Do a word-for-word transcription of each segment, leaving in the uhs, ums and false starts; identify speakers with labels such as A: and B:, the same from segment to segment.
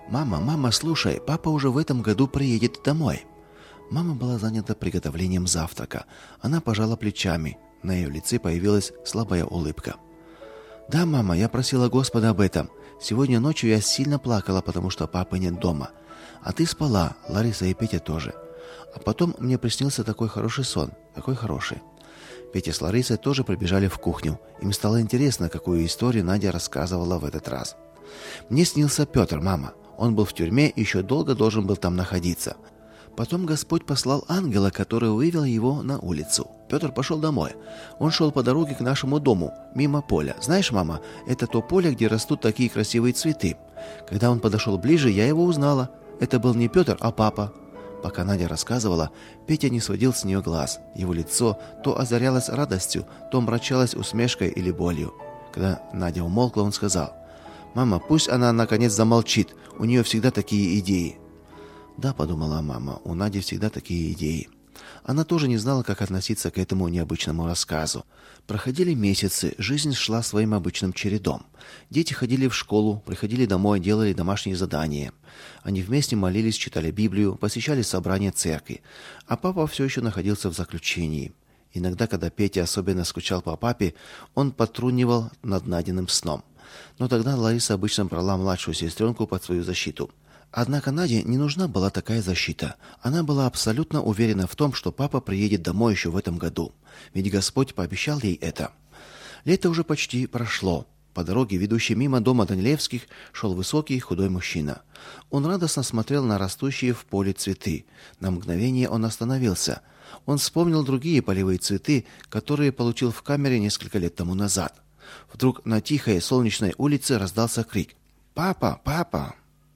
A: «Мама, мама, слушай, папа уже в этом году приедет домой». Мама была занята приготовлением завтрака. Она пожала плечами. На ее лице появилась слабая улыбка. «Да, мама, я просила Господа об этом. Сегодня ночью я сильно плакала, потому что папы нет дома. А ты спала, Лариса и Петя тоже. А потом мне приснился такой хороший сон, такой хороший». Петя с Ларисой тоже прибежали в кухню. Им стало интересно, какую историю Надя рассказывала в этот раз. «Мне снился Петр, мама. Он был в тюрьме и еще долго должен был там находиться. Потом Господь послал ангела, который вывел его на улицу. Петр пошел домой. Он шел по дороге к нашему дому, мимо поля. Знаешь, мама, это то поле, где растут такие красивые цветы. Когда он подошел ближе, я его узнала. Это был не Петр, а папа». Пока Надя рассказывала, Петя не сводил с нее глаз. Его лицо то озарялось радостью, то мрачалось усмешкой или болью. Когда Надя умолкла, он сказал: «Мама, пусть она наконец замолчит. У нее всегда такие идеи». «Да», — подумала мама, — «у Нади всегда такие идеи». Она тоже не знала, как относиться к этому необычному рассказу. Проходили месяцы, жизнь шла своим обычным чередом. Дети ходили в школу, приходили домой, делали домашние задания. Они вместе молились, читали Библию, посещали собрания церкви. А папа все еще находился в заключении. Иногда, когда Петя особенно скучал по папе, он потрунивал над Надиным сном. Но тогда Лариса обычно брала младшую сестренку под свою защиту. Однако Наде не нужна была такая защита. Она была абсолютно уверена в том, что папа приедет домой еще в этом году. Ведь Господь пообещал ей это. Лето уже почти прошло. По дороге, ведущей мимо дома Данилевских, шел высокий худой мужчина. Он радостно смотрел на растущие в поле цветы. На мгновение он остановился. Он вспомнил другие полевые цветы, которые получил в камере несколько лет тому назад. Вдруг на тихой солнечной улице раздался крик: «Папа! Папа!»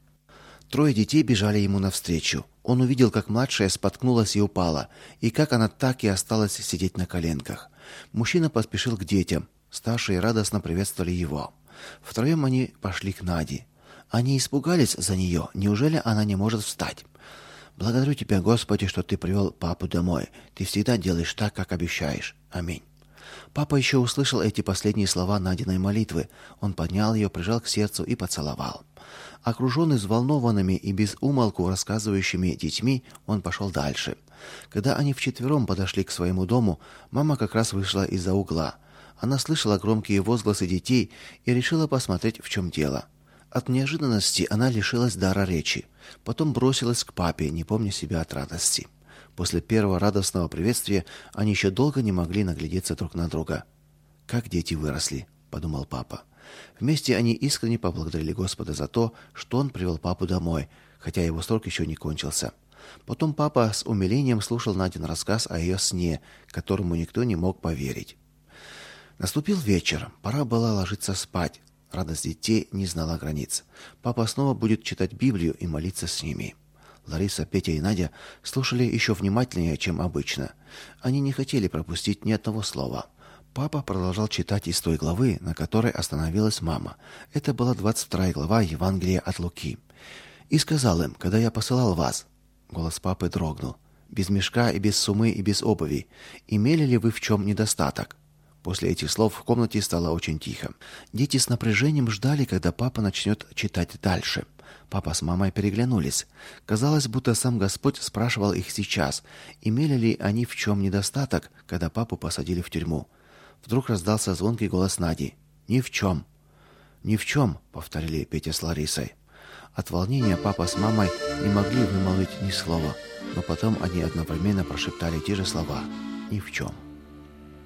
A: Трое детей бежали ему навстречу. Он увидел, как младшая споткнулась и упала, и как она так и осталась сидеть на коленках. Мужчина поспешил к детям. Старшие радостно приветствовали его. Втроем они пошли к Наде. Они испугались за нее. Неужели она не может встать? «Благодарю Тебя, Господи, что Ты привел папу домой. Ты всегда делаешь так, как обещаешь. Аминь». Папа еще услышал эти последние слова Надиной молитвы. Он поднял ее, прижал к сердцу и поцеловал. Окруженный взволнованными и без умолку рассказывающими детьми, он пошел дальше. Когда они вчетвером подошли к своему дому, мама как раз вышла из-за угла. Она слышала громкие возгласы детей и решила посмотреть, в чем дело. От неожиданности она лишилась дара речи. Потом бросилась к папе, не помня себя от радости. После первого радостного приветствия они еще долго не могли наглядеться друг на друга. «Как дети выросли», — подумал папа. Вместе они искренне поблагодарили Господа за то, что он привел папу домой, хотя его срок еще не кончился. Потом папа с умилением слушал Надин рассказ о ее сне, которому никто не мог поверить. Наступил вечер, пора было ложиться спать. Радость детей не знала границ. Папа снова будет читать Библию и молиться с ними. Лариса, Петя и Надя слушали еще внимательнее, чем обычно. Они не хотели пропустить ни одного слова. Папа продолжал читать из той главы, на которой остановилась мама. Это была двадцать вторая глава Евангелия от Луки. «И сказал им, когда я посылал вас...» Голос папы дрогнул. «Без мешка и без сумы и без обуви. Имели ли вы в чем недостаток?» После этих слов в комнате стало очень тихо. Дети с напряжением ждали, когда папа начнет читать дальше. Папа с мамой переглянулись. Казалось, будто сам Господь спрашивал их сейчас, имели ли они в чем недостаток, когда папу посадили в тюрьму. Вдруг раздался звонкий голос Нади. «Ни в чем». «Ни в чем», — повторили Петя с Ларисой. От волнения папа с мамой не могли вымолвить ни слова, но потом они одновременно прошептали те же слова: «Ни в чем».